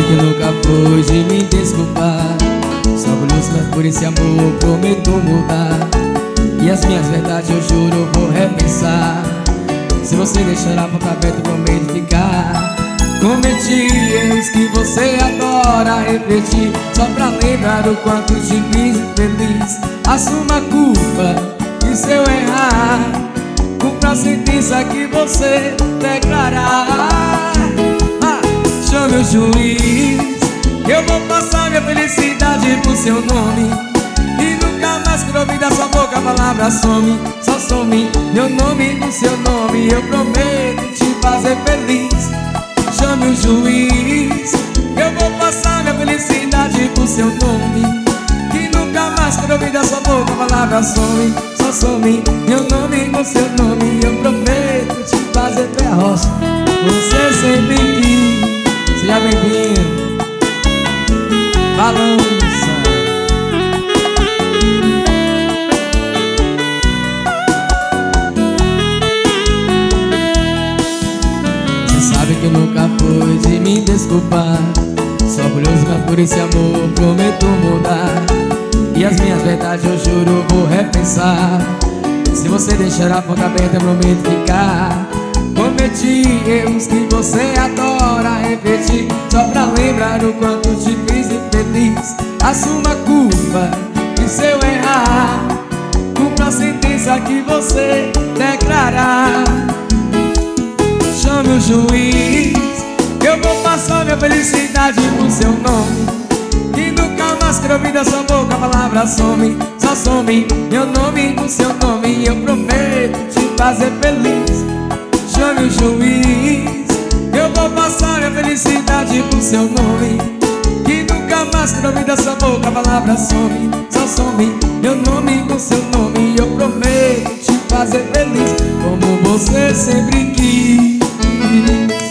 que nunca pude me desculpar. Sou orgulhoso, mas por esse amor prometo mudar. E as minhas verdades eu juro vou repensar. Se você deixar a porta aberta prometo ficar. Cometi erros que você adora repetir, só pra lembrar o quanto te fiz infeliz. Assuma a culpa e se eu errar, cumpra a sentença que você declarar. Chame o juiz, eu vou passar minha felicidade pro seu nome. E nunca mais que eu ouvir da sua boca a palavra some. Só some meu nome no seu nome. Eu prometo te fazer feliz. Chame o juiz, eu vou passar minha felicidade pro seu nome. Que nunca mais que eu ouvir da sua boca a palavra some. Só some meu nome no seu nome. Eu prometo te fazer pé roça. Você sempre quis. Seja bem-vindo. Balança. Você sabe que nunca pude me desculpar. Sou orgulhoso, mas por esse amor prometo mudar. E as minhas verdades eu juro vou repensar. Se você deixar a porta aberta eu prometo ficar. Cometi erros que você adora repetir, só pra lembrar o quanto te fiz infeliz. Assuma a culpa e se eu errar, cumpra a sentença que você declarar. Chame o juiz, eu vou passar minha felicidade pro seu nome. E nunca mais quero ouvir da sua boca a palavra some. Só some meu nome no seu nome. Eu prometo te fazer feliz. Chame o juiz, eu vou passar minha felicidade pro seu nome. Que nunca mais quero ouvir da sua boca a palavra some. Só some meu nome no seu nome. Eu prometo te fazer feliz, como você sempre quis.